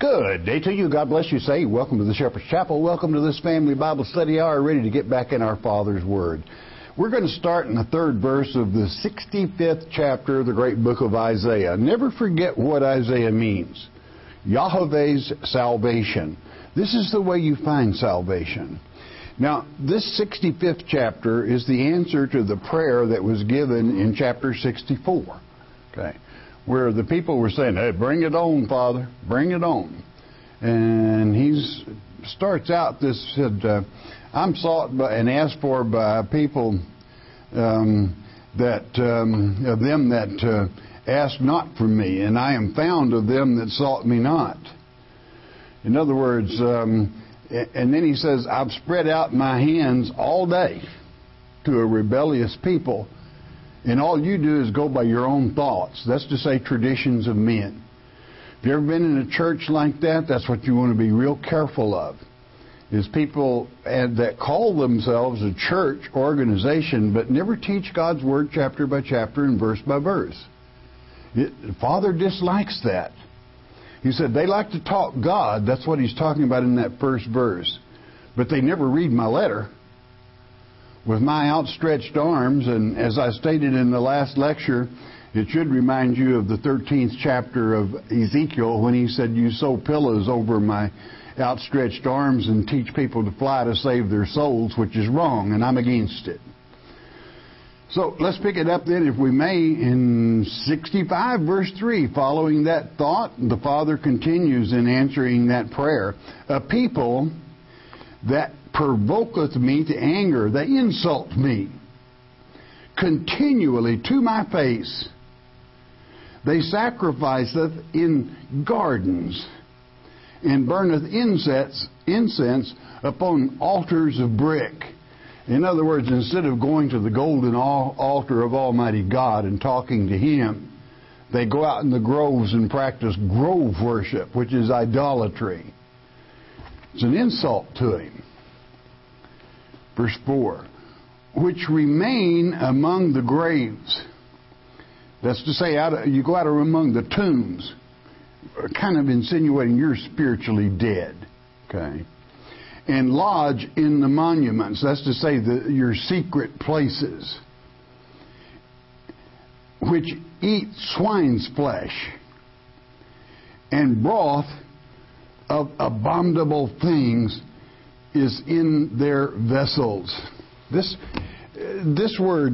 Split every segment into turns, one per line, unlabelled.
Good day to you. God bless you. Say, welcome to the Shepherd's Chapel. Welcome to this family Bible study hour, ready to get back in our Father's Word. We're going to start in the third verse of the 65th chapter of the great book of Isaiah. Never forget what Isaiah means. Yahweh's salvation. This is the way you find salvation. Now, this 65th chapter is the answer to the prayer that was given in chapter 64. Okay. Where the people were saying, hey, bring it on, Father, bring it on. And he starts out this, said, I'm sought by, and asked for by people of them that ask not for me, and I am found of them that sought me not. In other words, and then he says, I've spread out my hands all day to a rebellious people, and all you do is go by your own thoughts. That's to say, traditions of men. If you've ever been in a church like that, that's what you want to be real careful of. Is people that call themselves a church organization, but never teach God's Word chapter by chapter and verse by verse. Father dislikes that. He said, they like to talk God. That's what he's talking about in that first verse. But they never read my letter. With my outstretched arms, and as I stated in the last lecture, it should remind you of the 13th chapter of Ezekiel when he said, you sew pillows over my outstretched arms and teach people to fly to save their souls, which is wrong, and I'm against it. So let's pick it up then, if we may, in 65 verse 3. Following that thought, the Father continues in answering that prayer. A people that provoketh me to anger, they insult me continually to my face. They sacrificeth in gardens, and burneth incense upon altars of brick. In other words, instead of going to the golden altar of Almighty God and talking to Him, they go out in the groves and practice grove worship, which is idolatry. It's an insult to Him. Verse 4, which remain among the graves. That's to say, you go out among the tombs, kind of insinuating you're spiritually dead. Okay. And lodge in the monuments. That's to say, your secret places. Which eat swine's flesh and broth of abominable things is in their vessels. This word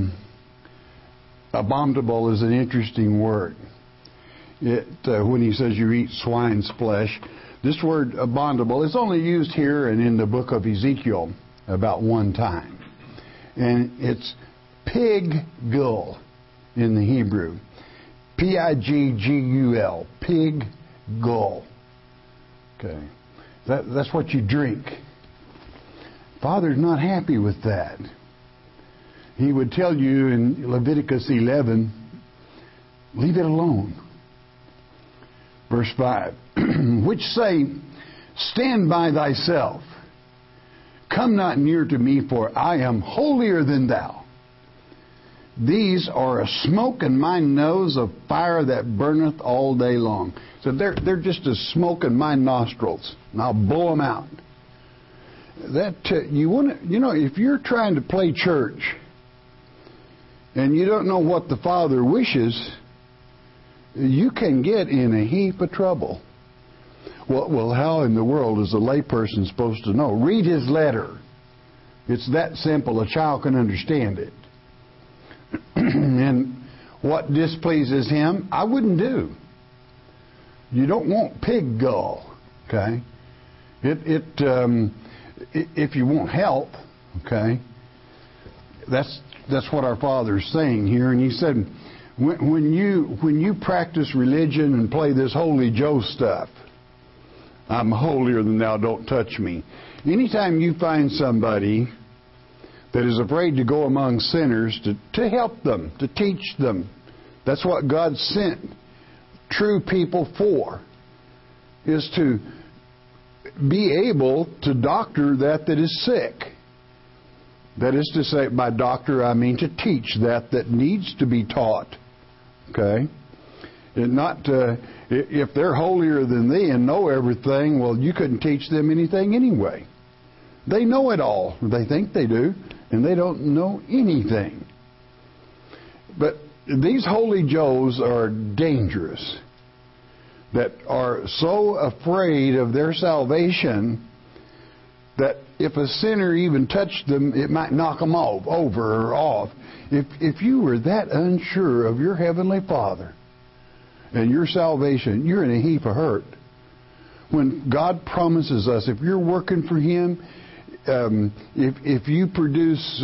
abominable is an interesting word. When he says you eat swine's flesh, this word abominable is only used here and in the book of Ezekiel about one time. And it's pig-gul in the Hebrew. P-I-G-G-U-L. Pig-gul. Okay. That's what you drink. Father's not happy with that. He would tell you in Leviticus 11, leave it alone. Verse 5, which say, stand by thyself. Come not near to me, for I am holier than thou. These are a smoke in my nose, of fire that burneth all day long. So they're just a smoke in my nostrils, and I'll blow them out. That if you're trying to play church and you don't know what the Father wishes, you can get in a heap of trouble. Well, how in the world is a layperson supposed to know? Read his letter. It's that simple. A child can understand it. And what displeases him, I wouldn't do. You don't want pig gall, okay? If you want help, okay, that's what our Father's saying here. And He said, when you practice religion and play this Holy Joe stuff, I'm holier than thou, don't touch me. Anytime you find somebody that is afraid to go among sinners to help them, to teach them, that's what God sent true people for, is to be able to doctor that is sick. That is to say, by doctor I mean to teach that needs to be taught. Okay? If they're holier than thee and know everything, well, you couldn't teach them anything anyway. They know it all. They think they do, and they don't know anything. But these holy Joes are dangerous, that are so afraid of their salvation that if a sinner even touched them, it might knock them over or off. If you were that unsure of your Heavenly Father and your salvation, you're in a heap of hurt. When God promises us, if you're working for Him, if you produce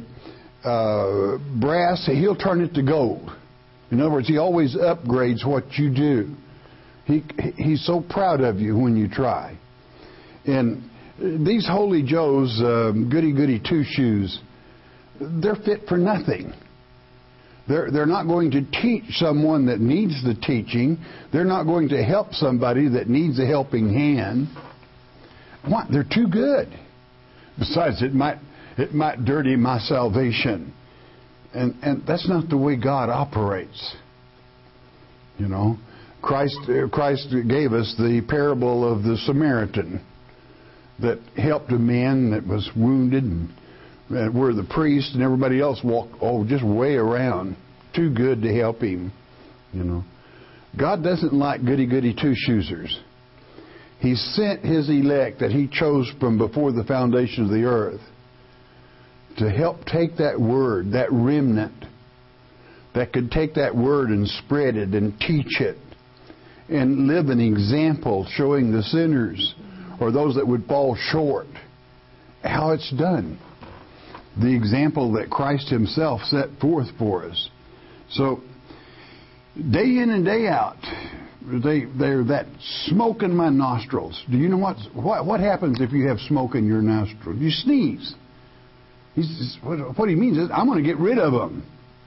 brass, He'll turn it to gold. In other words, He always upgrades what you do. He's so proud of you when you try. And these holy Joes, goody-goody two-shoes, they're fit for nothing. They're not going to teach someone that needs the teaching. They're not going to help somebody that needs a helping hand. What? They're too good. Besides, it might dirty my salvation. And that's not the way God operates. You know, Christ gave us the parable of the Samaritan that helped a man that was wounded, and where the priest and everybody else walked just way around, too good to help him. You know, God doesn't like goody-goody two-shoesers. He sent His elect that He chose from before the foundation of the earth to help take that word, that remnant, that could take that word and spread it and teach it and live an example showing the sinners or those that would fall short how it's done. The example that Christ Himself set forth for us. So, day in and day out, they're that smoke in my nostrils. Do you know what happens if you have smoke in your nostrils? You sneeze. What he means is, I'm going to get rid of them.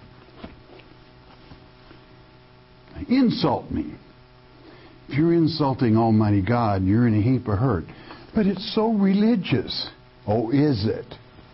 Insult me. If you're insulting Almighty God, you're in a heap of hurt. But it's so religious. Oh, is it?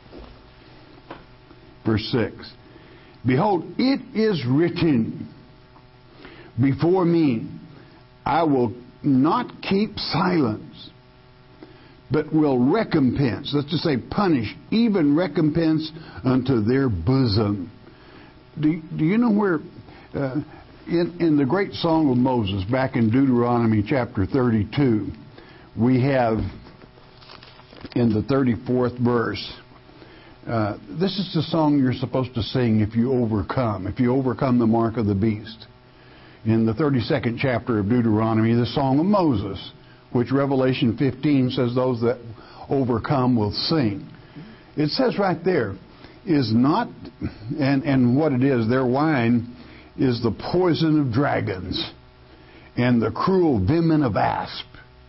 Verse 6. Behold, it is written before me, I will not keep silence, but will recompense. Let's just say punish, even recompense unto their bosom. Do you know where... In the great Song of Moses, back in Deuteronomy chapter 32, we have in the 34th verse, this is the song you're supposed to sing if you overcome the mark of the beast. In the 32nd chapter of Deuteronomy, the Song of Moses, which Revelation 15 says those that overcome will sing. It says right there, is not, and what it is, their wine is the poison of dragons and the cruel venom of asp.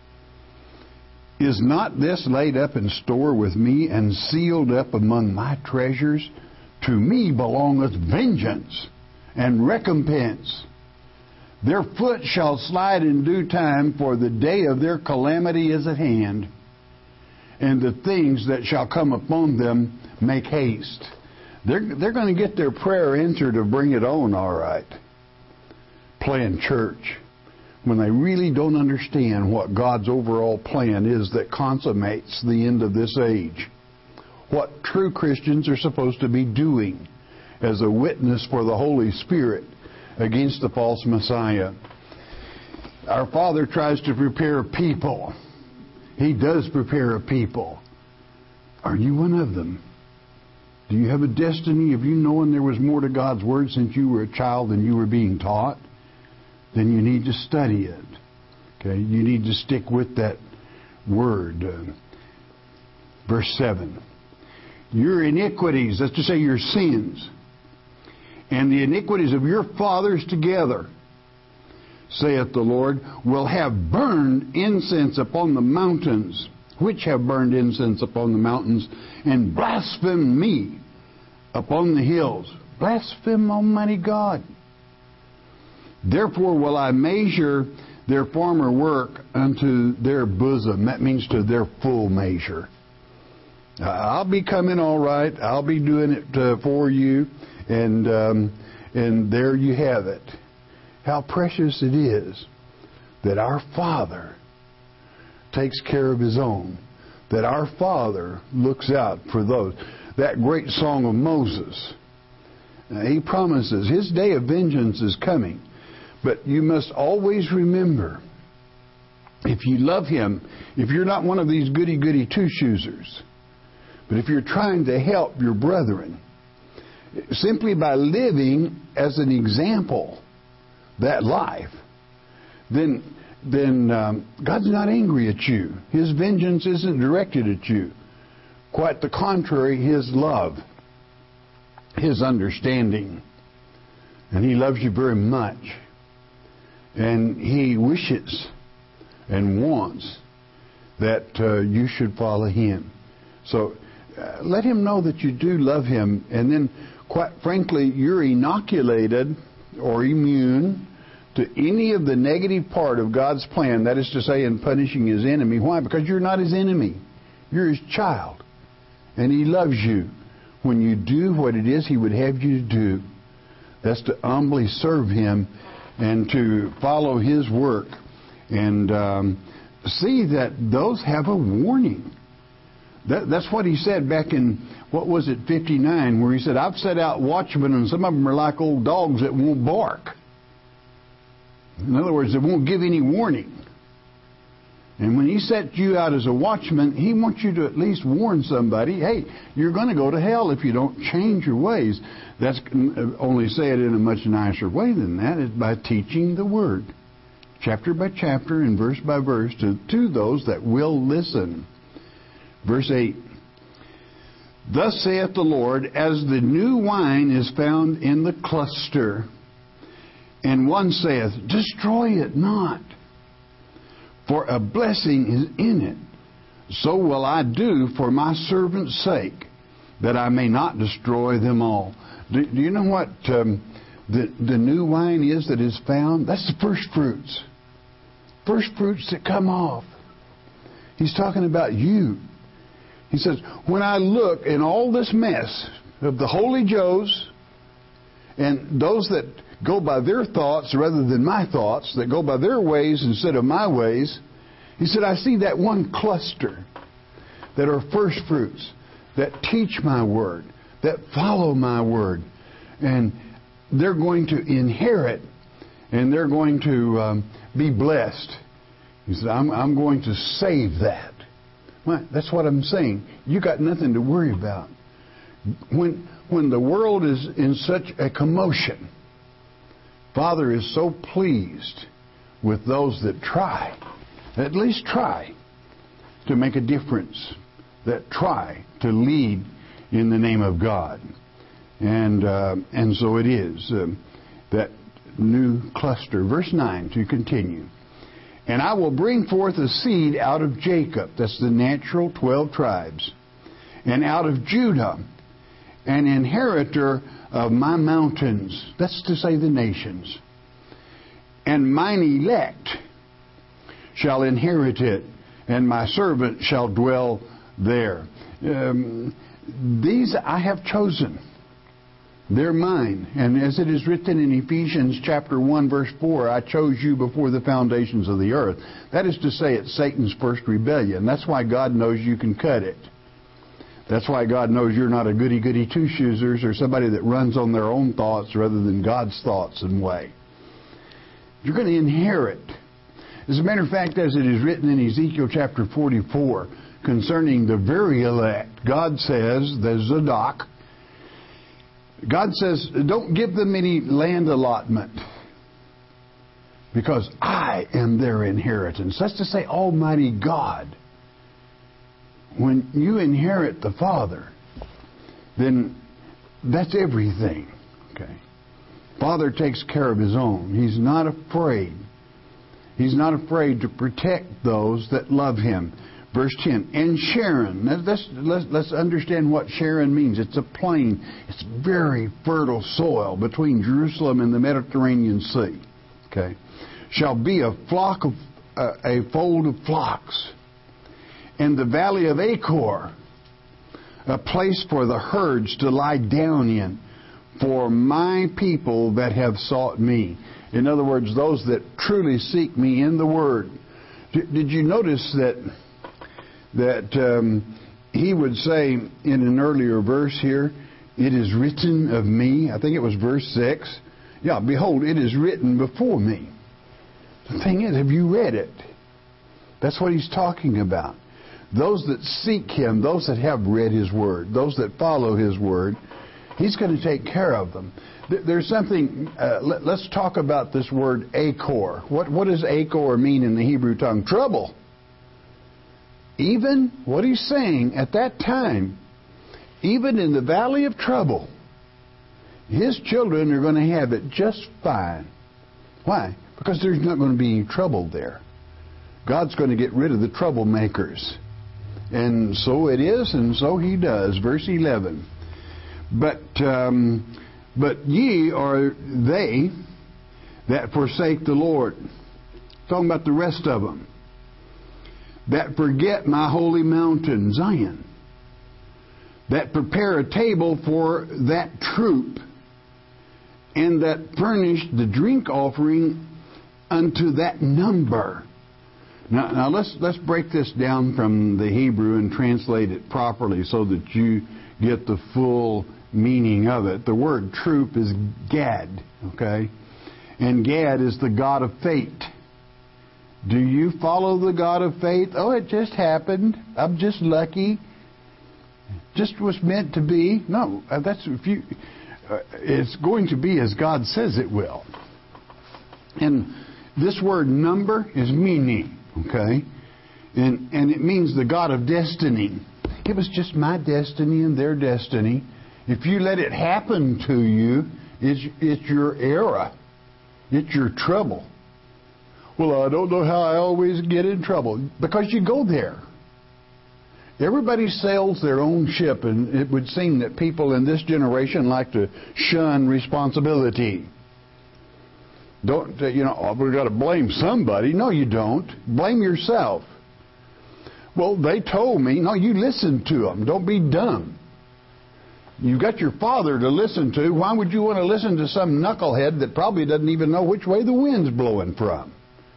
Is not this laid up in store with me and sealed up among my treasures? To me belongeth vengeance and recompense. Their foot shall slide in due time, for the day of their calamity is at hand, and the things that shall come upon them make haste. They're going to get their prayer answered to bring it on, all right. Playing church when they really don't understand what God's overall plan is that consummates the end of this age. What true Christians are supposed to be doing as a witness for the Holy Spirit against the false Messiah. Our Father tries to prepare a people. He does prepare a people. Are you one of them? Do you have a destiny? Have you known there was more to God's Word since you were a child than you were being taught? Then you need to study it. Okay, you need to stick with that Word. Verse 7. Your iniquities, that's to say your sins, and the iniquities of your fathers together, saith the Lord, will have burned incense upon the mountains, which have burned incense upon the mountains, and blasphemed me upon the hills. Blaspheme Almighty God. Therefore will I measure their former work unto their bosom. That means to their full measure. I'll be coming all right. I'll be doing it for you. And there you have it. how precious it is that our Father takes care of His own, that our Father looks out for those. That great song of Moses, he promises His day of vengeance is coming. But you must always remember, if you love Him, if you're not one of these goody-goody two-shoesers, but if you're trying to help your brethren, simply by living as an example that life, then God's not angry at you. His vengeance isn't directed at you. Quite the contrary, His love, His understanding. And He loves you very much. And He wishes and wants that you should follow Him. So let Him know that you do love Him. And then, quite frankly, you're inoculated or immune to any of the negative part of God's plan. That is to say, in punishing His enemy. Why? Because you're not His enemy. You're His child. And He loves you when you do what it is He would have you to do. That's to humbly serve Him and to follow His work. And see that those have a warning. That's what He said back in, 59, where He said, I've set out watchmen, and some of them are like old dogs that won't bark. In other words, they won't give any warning. And when He set you out as a watchman, He wants you to at least warn somebody, hey, you're going to go to hell if you don't change your ways. That's only say it in a much nicer way than that, is by teaching the Word, chapter by chapter and verse by verse, to those that will listen. Verse 8, Thus saith the Lord, as the new wine is found in the cluster, and one saith, Destroy it not, for a blessing is in it. So will I do for my servant's sake, that I may not destroy them all. Do you know what the new wine is that is found? That's the first fruits. First fruits that come off. He's talking about you. He says, when I look in all this mess of the holy Joes and those that go by their thoughts rather than my thoughts, that go by their ways instead of my ways, He said, I see that one cluster that are first fruits, that teach my word, that follow my word. And they're going to inherit, and they're going to be blessed. He said, I'm going to save that. Well, that's what I'm saying. You got nothing to worry about. When the world is in such a commotion, Father is so pleased with those that try, at least try to make a difference, that try to lead in the name of God. And so it is, that new cluster. Verse 9, to continue. And I will bring forth a seed out of Jacob, that's the natural 12 tribes, and out of Judah, an inheritor of my mountains, that's to say the nations. And mine elect shall inherit it, and my servant shall dwell there. These I have chosen. They're mine. And as it is written in Ephesians chapter 1, verse 4, I chose you before the foundations of the earth. That is to say, it's Satan's first rebellion. That's why God knows you can cut it. That's why God knows you're not a goody-goody two-shoesers or somebody that runs on their own thoughts rather than God's thoughts and way. You're going to inherit. As a matter of fact, as it is written in Ezekiel chapter 44, concerning the very elect, God says, there's Zadok, God says, don't give them any land allotment, because I am their inheritance. That's to say, Almighty God. When you inherit the Father, then that's everything. Okay. Father takes care of His own. He's not afraid. He's not afraid to protect those that love Him. Verse 10, and Sharon. Let's understand what Sharon means. It's a plain. It's very fertile soil between Jerusalem and the Mediterranean Sea. Okay, shall be a fold of flocks, and the valley of Achor, a place for the herds to lie down in, for my people that have sought me. In other words, those that truly seek me in the Word. Did you notice that he would say in an earlier verse here, it is written of me? I think it was verse 6. Yeah, behold, it is written before me. The thing is, have you read it? That's what he's talking about. Those that seek him, those that have read his word, those that follow his word, he's going to take care of them. There's something, let's talk about this word achor. What does achor mean in the Hebrew tongue? Trouble. Even what he's saying at that time, even in the valley of trouble, his children are going to have it just fine. Why? Because there's not going to be any trouble there. God's going to get rid of the troublemakers. And so it is, and so he does. Verse 11. But ye are they that forsake the Lord. Talking about the rest of them. That forget my holy mountain, Zion. That prepare a table for that troop. And that furnish the drink offering unto that number. Now let's break this down from the Hebrew and translate it properly so that you get the full meaning of it. The word troop is Gad, okay? And Gad is the God of fate. Do you follow the God of fate? Oh, it just happened. I'm just lucky. Just was meant to be. No, that's if you. It's going to be as God says it will. And this word number is mini, okay? And it means the God of destiny. It was just my destiny and their destiny. If you let it happen to you, it's your era. It's your trouble. Well, I don't know how I always get in trouble. Because you go there. Everybody sails their own ship, and it would seem that people in this generation like to shun responsibility. Don't, we've got to blame somebody. No, you don't. Blame yourself. Well, they told me. No, you listen to them. Don't be dumb. You've got your father to listen to. Why would you want to listen to some knucklehead that probably doesn't even know which way the wind's blowing from?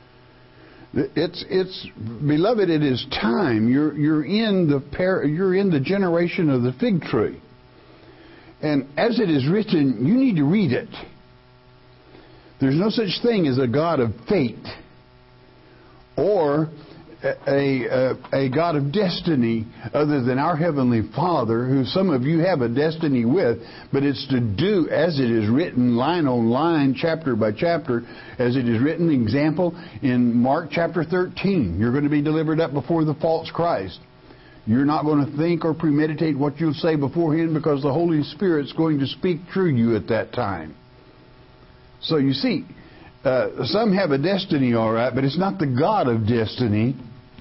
It's beloved, it is time. You're in the generation of the fig tree. And as it is written, you need to read it. There's no such thing as a God of fate or a God of destiny other than our Heavenly Father, who some of you have a destiny with, but it's to do as it is written, line on line, chapter by chapter, as it is written. Example, in Mark chapter 13, you're going to be delivered up before the false Christ. You're not going to think or premeditate what you'll say beforehand because the Holy Spirit's going to speak through you at that time. So you see, some have a destiny, all right, but it's not the God of destiny.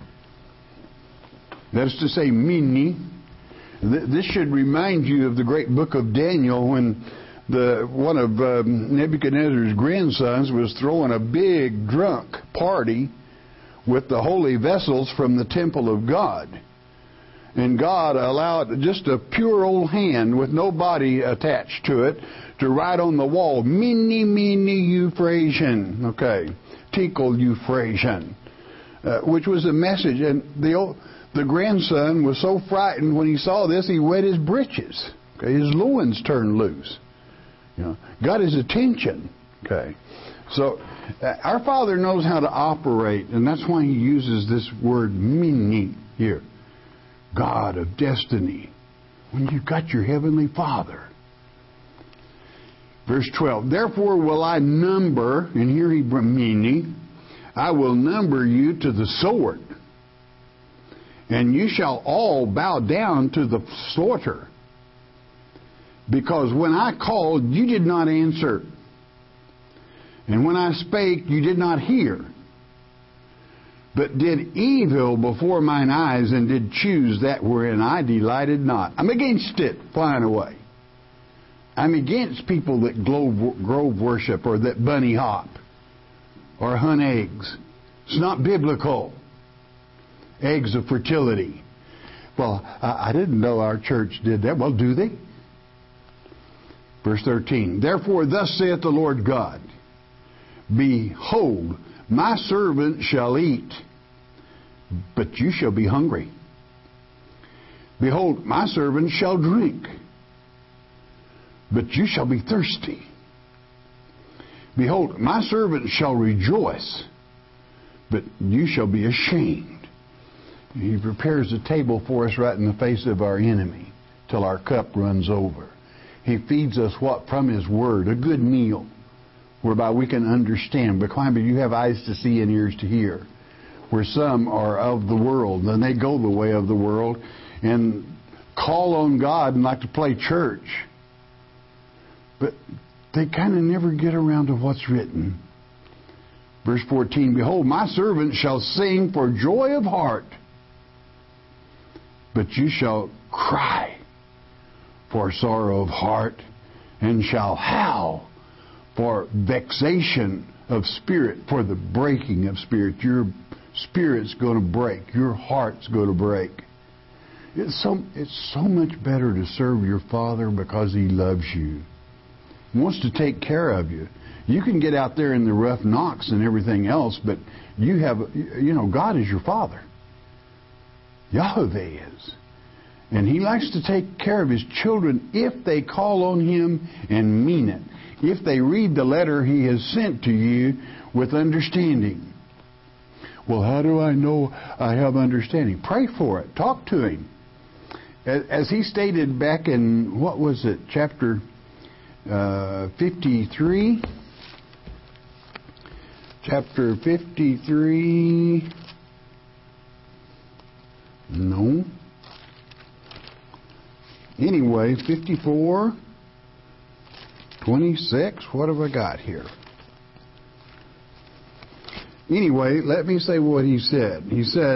That is to say, mini. This should remind you of the great book of Daniel when one of Nebuchadnezzar's grandsons was throwing a big drunk party with the holy vessels from the temple of God. And God allowed just a pure old hand with no body attached to it to write on the wall, Mene, mene, Uphrasian. Okay, Tekel Uphrasian. Which was a message. And the grandson was so frightened when he saw this, he wet his breeches. Okay, his loins turned loose. Got his attention. Okay, so our Father knows how to operate, and that's why He uses this word mene here. God of destiny. When you've got your Heavenly Father. Verse 12. Therefore will I number, and here he mene, I will number you to the sword. And you shall all bow down to the slaughter. Because when I called, you did not answer. And when I spake, you did not hear. But did evil before mine eyes, and did choose that wherein I delighted not. I'm against it flying away. I'm against people that grove worship or that bunny hop or hunt eggs. It's not biblical. Eggs of fertility. Well, I didn't know our church did that. Well, do they? Verse 13. Therefore thus saith the Lord God, Behold, my servant shall eat, but you shall be hungry. Behold, my servant shall drink, but you shall be thirsty. Behold, my servant shall rejoice, but you shall be ashamed. He prepares a table for us right in the face of our enemy till our cup runs over. He feeds us what? From His Word, a good meal, whereby we can understand. But you have eyes to see and ears to hear. Where some are of the world, and they go the way of the world, and call on God and like to play church. But they kind of never get around to what's written. Verse 14, Behold, my servant shall sing for joy of heart, but you shall cry for sorrow of heart, and shall howl for vexation of spirit, for the breaking of spirit. Your spirit's going to break. Your heart's going to break. It's so much better to serve your Father because He loves you. He wants to take care of you. You can get out there in the rough knocks and everything else, but God is your Father. Yahweh is. And He likes to take care of His children if they call on Him and mean it. If they read the letter He has sent to you with understanding. Well, how do I know I have understanding? Pray for it. Talk to Him. As He stated back in, what was it, chapter 53? Chapter 53. No. Anyway, 54, 26. What have I got here? Anyway, let me say what He said. He said,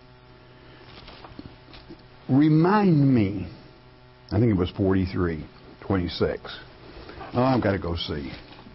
remind me. I think it was 43, 26. Oh, I've got to go see.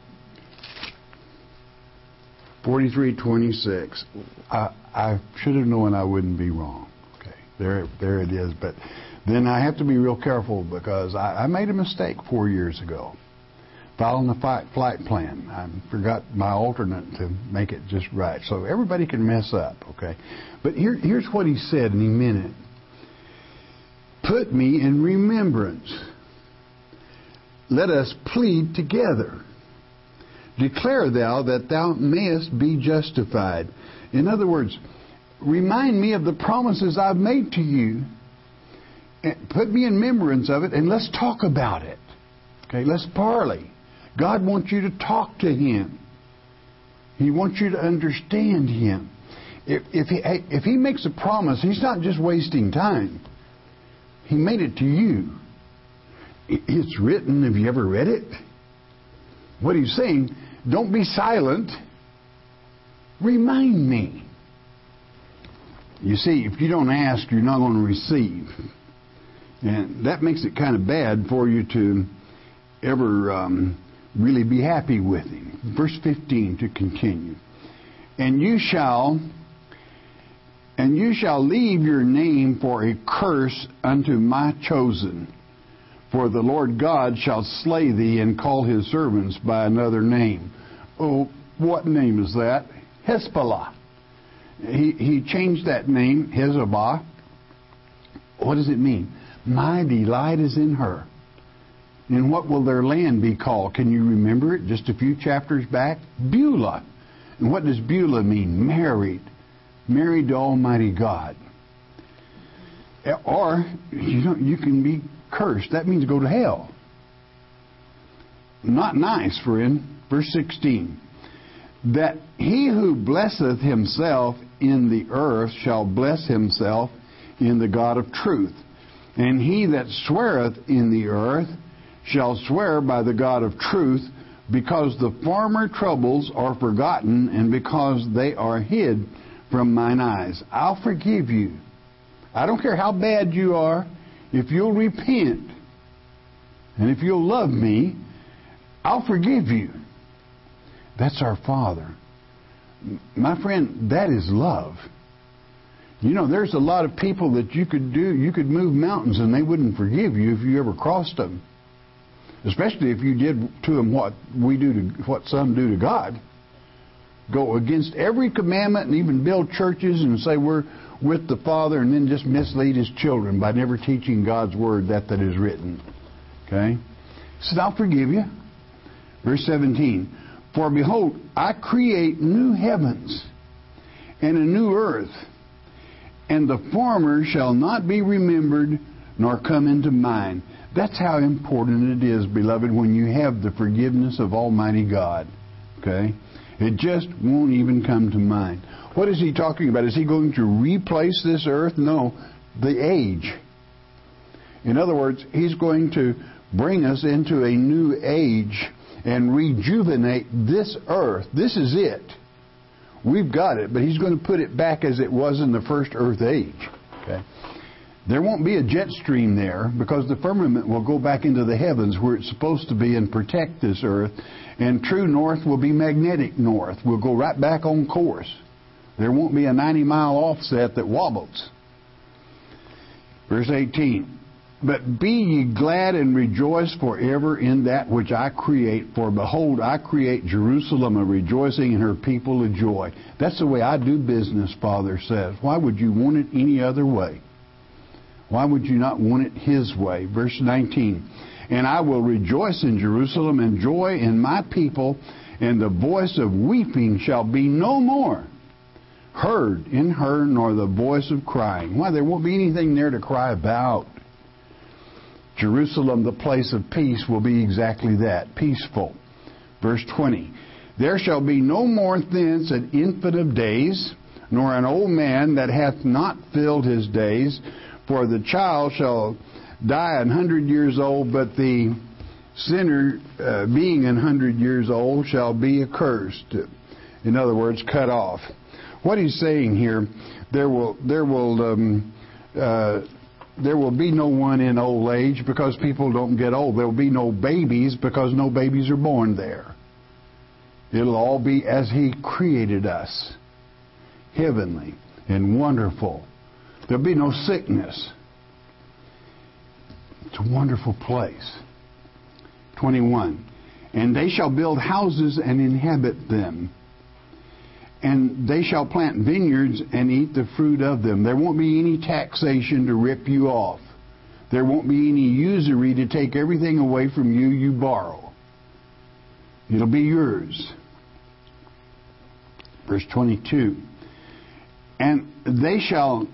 43, 26. I should have known I wouldn't be wrong. Okay, there it is. But then I have to be real careful because I made a mistake 4 years ago. Following the flight plan. I forgot my alternate to make it just right. So everybody can mess up, okay? But here's what He said, and He meant it. Put me in remembrance. Let us plead together. Declare thou that thou mayest be justified. In other words, remind me of the promises I've made to you. Put me in remembrance of it, and let's talk about it. Okay, let's parley. God wants you to talk to Him. He wants you to understand Him. If He makes a promise, He's not just wasting time. He made it to you. It's written. Have you ever read it? What He's saying, don't be silent. Remind me. You see, if you don't ask, you're not going to receive. And that makes it kind of bad for you to ever really be happy with Him. Verse 15 to continue. And you shall leave your name for a curse unto my chosen. For the Lord God shall slay thee and call His servants by another name. Oh, what name is that? Hezbollah. He changed that name, Hezbollah. What does it mean? My delight is in her. And what will their land be called? Can you remember it? Just a few chapters back. Beulah. And what does Beulah mean? Married. Married to Almighty God. Or, you can be cursed. That means go to hell. Not nice, friend. Verse 16. That he who blesseth himself in the earth shall bless himself in the God of truth. And he that sweareth in the earth shall swear by the God of truth, because the former troubles are forgotten, and because they are hid from mine eyes. I'll forgive you. I don't care how bad you are. If you'll repent, and if you'll love me, I'll forgive you. That's our Father. My friend, that is love. You know, there's a lot of people that you could move mountains and they wouldn't forgive you if you ever crossed them. especially if you did to them what some do to God. Go against every commandment and even build churches and say we're with the Father, and then just mislead His children by never teaching God's Word that is written. Okay? He said, I'll forgive you. Verse 17. For behold, I create new heavens and a new earth, and the former shall not be remembered nor come into mind. That's how important it is, beloved, when you have the forgiveness of Almighty God. Okay? It just won't even come to mind. What is he talking about? Is he going to replace this earth? No, the age. In other words, he's going to bring us into a new age and rejuvenate this earth. This is it. We've got it, but he's going to put it back as it was in the first earth age. Okay? There won't be a jet stream there because the firmament will go back into the heavens where it's supposed to be and protect this earth. And true north will be magnetic north. We'll go right back on course. There won't be a 90-mile offset that wobbles. Verse 18. But be ye glad and rejoice forever in that which I create. For behold, I create Jerusalem a rejoicing and her people a joy. That's the way I do business, Father says. Why would you want it any other way? Why would you not want it His way? Verse 19. And I will rejoice in Jerusalem and joy in my people, and the voice of weeping shall be no more heard in her, nor the voice of crying. Why? There won't be anything there to cry about. Jerusalem, the place of peace, will be exactly that, peaceful. Verse 20. There shall be no more thence an infant of days, nor an old man that hath not filled his days, for the child shall die 100 years old, but the sinner, being 100 years old, shall be accursed. In other words, cut off. What he's saying here, there will be no one in old age because people don't get old. There will be no babies because no babies are born there. It'll all be as He created us, heavenly and wonderful. There'll be no sickness. It's a wonderful place. 21. And they shall build houses and inhabit them. And they shall plant vineyards and eat the fruit of them. There won't be any taxation to rip you off. There won't be any usury to take everything away from you you borrow. It'll be yours. Verse 22. And they shall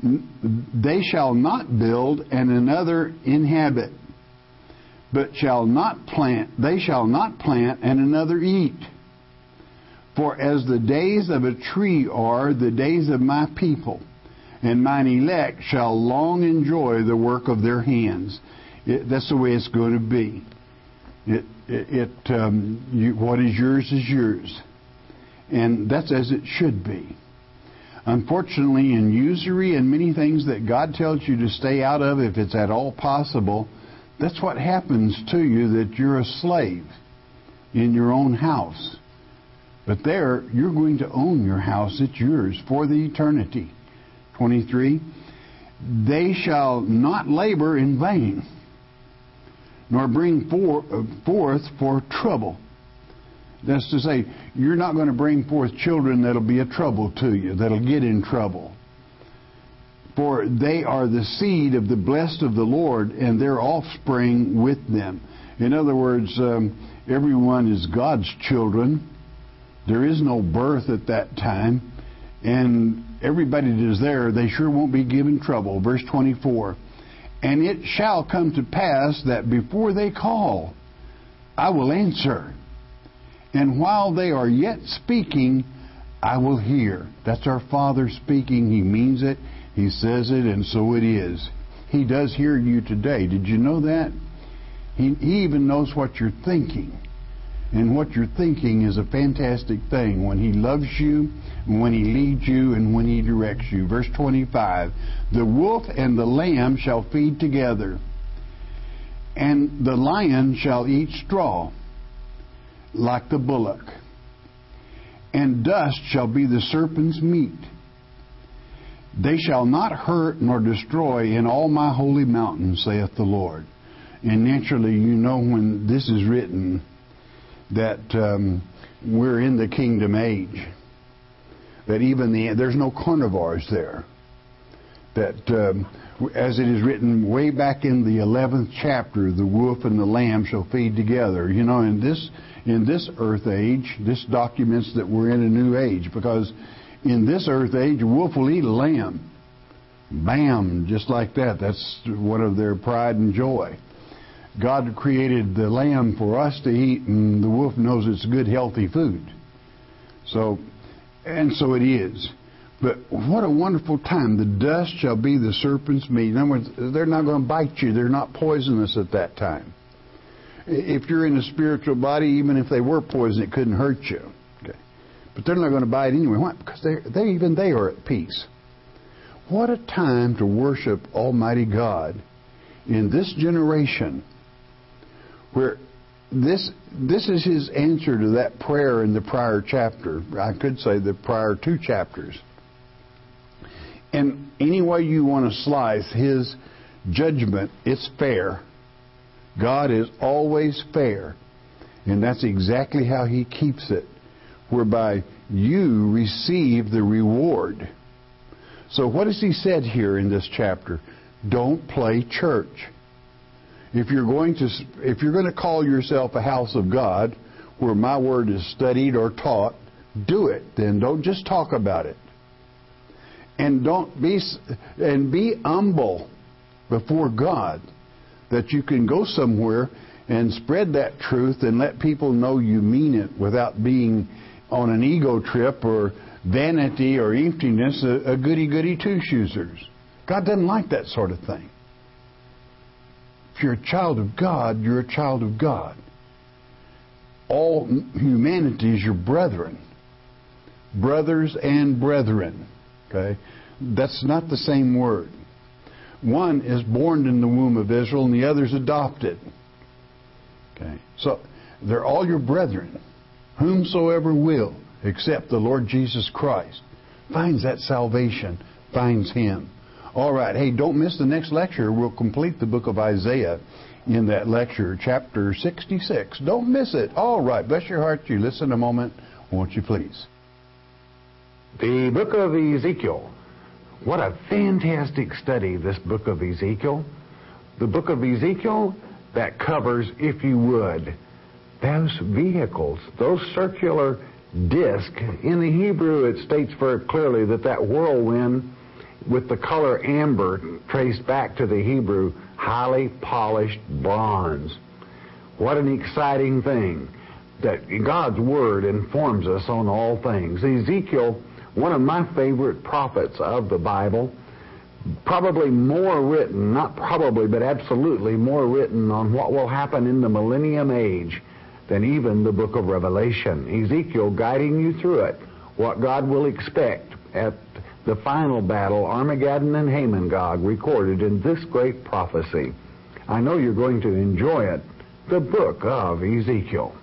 not build and another inhabit, but shall not plant. They shall not plant and another eat. For as the days of a tree are the days of my people, and mine elect shall long enjoy the work of their hands. That's the way it's going to be. What is yours, and that's as it should be. Unfortunately, in usury and many things that God tells you to stay out of, if it's at all possible, that's what happens to you, that you're a slave in your own house. But there, you're going to own your house. It's yours for the eternity. 23. They shall not labor in vain, nor bring forth for trouble. That's to say, you're not going to bring forth children that'll be a trouble to you, that'll get in trouble. For they are the seed of the blessed of the Lord, and their offspring with them. In other words, everyone is God's children. There is no birth at that time. And everybody that is there, they sure won't be given trouble. Verse 24. And it shall come to pass that before they call, I will answer. And while they are yet speaking, I will hear. That's our Father speaking. He means it. He says it, and so it is. He does hear you today. Did you know that? He even knows what you're thinking. And what you're thinking is a fantastic thing when He loves you, when He leads you, and when He directs you. Verse 25. The wolf and the lamb shall feed together, and the lion shall eat straw like the bullock, and dust shall be the serpent's meat. They shall not hurt nor destroy in all my holy mountain, saith the Lord. And naturally, you know when this is written that we're in the kingdom age. That even there's no carnivores there. That as it is written way back in the 11th chapter, the wolf and the lamb shall feed together. You know, in this earth age, this documents that we're in a new age, because in this earth age, a wolf will eat a lamb. Bam, just like that. That's one of their pride and joy. God created the lamb for us to eat, and the wolf knows it's good, healthy food. So it is. But what a wonderful time. The dust shall be the serpent's meat. In other words, they're not going to bite you. They're not poisonous at that time. If you're in a spiritual body, even if they were poison, it couldn't hurt you. Okay. But they're not going to bite anyway. Why? Because they are at peace. What a time to worship Almighty God in this generation, where this is His answer to that prayer in the prior chapter. I could say the prior 2 chapters. And any way you want to slice His judgment, it's fair. God is always fair. And that's exactly how He keeps it, whereby you receive the reward. So what has He said here in this chapter? Don't play church. If you're going to call yourself a house of God, where my word is studied or taught, do it. Then don't just talk about it. And be humble before God, that you can go somewhere and spread that truth and let people know you mean it without being on an ego trip or vanity or emptiness, a goody-goody two-shoesers. God doesn't like that sort of thing. If you're a child of God, you're a child of God. All humanity is your brethren. Brothers and brethren. Okay? That's not the same word. One is born in the womb of Israel and the other is adopted. Okay? So they're all your brethren. Whomsoever will, except the Lord Jesus Christ, finds that salvation, finds Him. All right. Hey, don't miss the next lecture. We'll complete the book of Isaiah in that lecture, chapter 66. Don't miss it. All right. Bless your heart. You listen a moment, won't you please?
The book of Ezekiel. What a fantastic study, this book of Ezekiel. The book of Ezekiel that covers, if you would, those vehicles, those circular discs. In the Hebrew, it states very clearly that whirlwind with the color amber traced back to the Hebrew, highly polished bronze. What an exciting thing that God's Word informs us on all things. Ezekiel, one of my favorite prophets of the Bible, probably more written, not probably, but absolutely more written on what will happen in the millennium age than even the book of Revelation. Ezekiel guiding you through it, what God will expect at the final battle, Armageddon and Hamon-Gog, recorded in this great prophecy. I know you're going to enjoy it. The book of Ezekiel.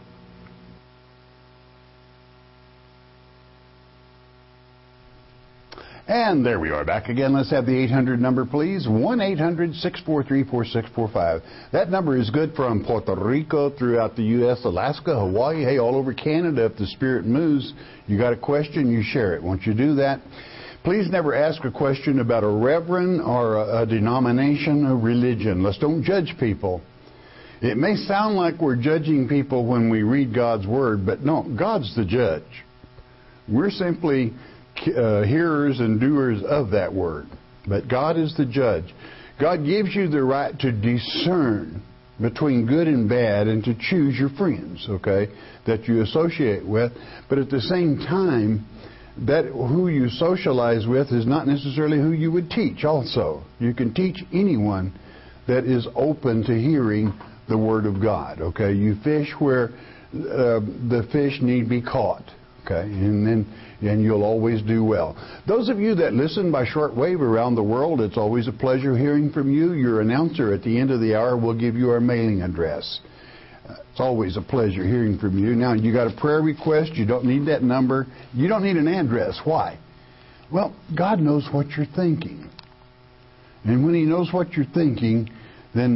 And there we are back again. Let's have the 800 number, please. 1-800-643-4645. That number is good from Puerto Rico, throughout the U.S., Alaska, Hawaii, hey, all over Canada. If the Spirit moves, you got a question, you share it. Once you do that, please never ask a question about a reverend or a denomination or religion. Let's don't judge people. It may sound like we're judging people when we read God's Word, but no, God's the judge. We're simply hearers and doers of that Word. But God is the judge. God gives you the right to discern between good and bad and to choose your friends, okay, that you associate with. But at the same time, that who you socialize with is not necessarily who you would teach also. You can teach anyone that is open to hearing the Word of God, okay? You fish where the fish need be caught, okay? And you'll always do well. Those of you that listen by shortwave around the world, it's always a pleasure hearing from you. Your announcer at the end of the hour will give you our mailing address. It's always a pleasure hearing from you. Now, you got a prayer request. You don't need that number. You don't need an address. Why? Well, God knows what you're thinking. And when He knows what you're thinking, then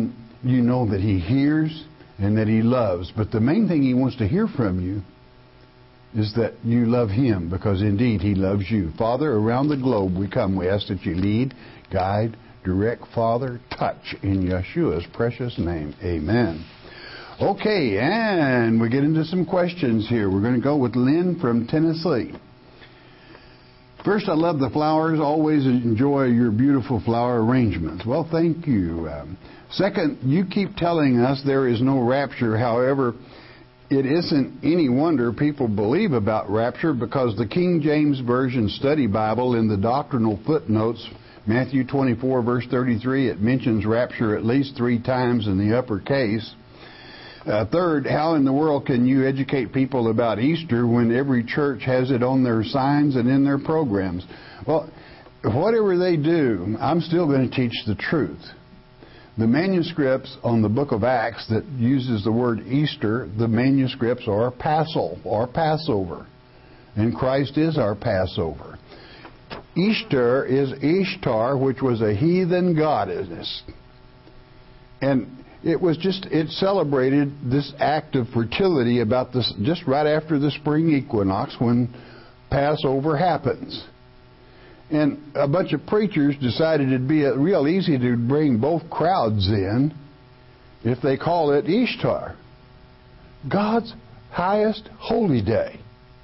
you know that He hears and that He loves. But the main thing He wants to hear from you is that you love Him, because indeed He loves you. Father, around the globe we come. We ask that you lead, guide, direct, Father, touch in Yeshua's precious name. Amen. Okay, and we get into some questions here. We're going to go with Lynn from Tennessee. First, I love the flowers. Always enjoy your beautiful flower arrangements. Well, thank you. Second, you keep telling us there is no rapture. However, it isn't any wonder people believe about rapture, because the King James Version Study Bible, in the doctrinal footnotes, Matthew 24, verse 33, it mentions rapture at least 3 times in the upper case. Third, how in the world can you educate people about Easter when every church has it on their signs and in their programs? Well, whatever they do, I'm still going to teach the truth. The manuscripts on the book of Acts that uses the word Easter, the manuscripts are Passover. And Christ is our Passover. Easter is Ishtar, which was a heathen goddess. And it celebrated this act of fertility about this just right after the spring equinox, when Passover happens. And a bunch of preachers decided it'd be real easy to bring both crowds in if they call it Ishtar, God's highest holy day.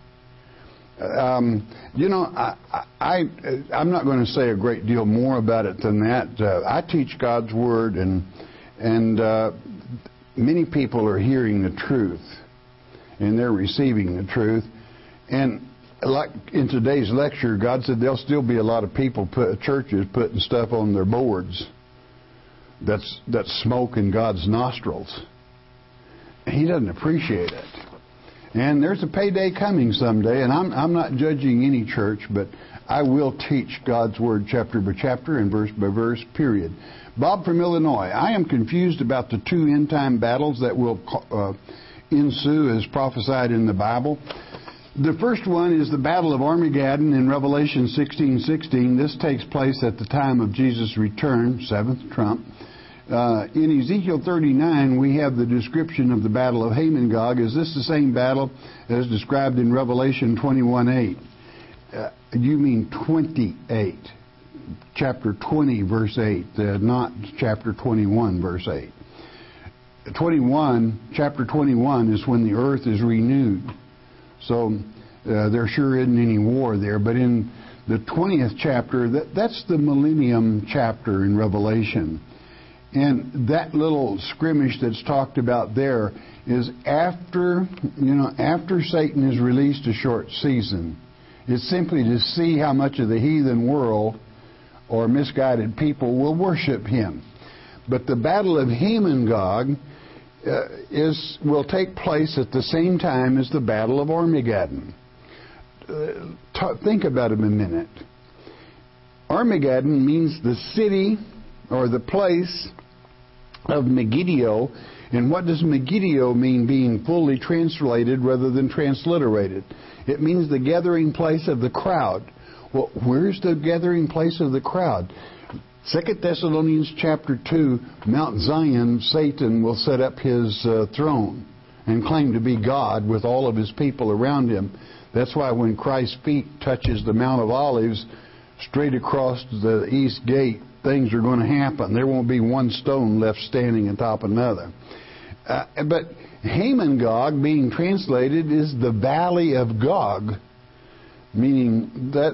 I'm not going to say a great deal more about it than that. I teach God's Word, and many people are hearing the truth, and they're receiving the truth. And like in today's lecture, God said there'll still be a lot of people, churches, putting stuff on their boards that's smoke in God's nostrils. He doesn't appreciate it. And there's a payday coming someday, and I'm not judging any church, but I will teach God's Word chapter by chapter and verse by verse, period. Bob from Illinois. I am confused about the 2 end-time battles that will ensue as prophesied in the Bible. The first one is the Battle of Armageddon in Revelation 16:16. This takes place at the time of Jesus' return, 7th trump. In Ezekiel 39, we have the description of the Battle of Hamon-Gog. Is this the same battle as described in Revelation 21:8? You mean 28. Chapter 20, verse 8, not chapter 21, verse 8. Chapter 21 is when the earth is renewed. So there sure isn't any war there. But in the 20th chapter, that's the millennium chapter in Revelation. And that little skirmish that's talked about there is after Satan has released a short season. It's simply to see how much of the heathen world or misguided people will worship him. But the Battle of Hamon-Gog will take place at the same time as the Battle of Armageddon. Think about it a minute. Armageddon means the city or the place of Megiddo. And what does Megiddo mean, being fully translated rather than transliterated? It means the gathering place of the crowd. Well, where's the gathering place of the crowd? 2 Thessalonians chapter 2, Mount Zion, Satan will set up his throne and claim to be God with all of his people around him. That's why when Christ's feet touches the Mount of Olives, straight across the east gate, things are going to happen. There won't be one stone left standing atop another. But Hamon-Gog, being translated, is the Valley of Gog, meaning that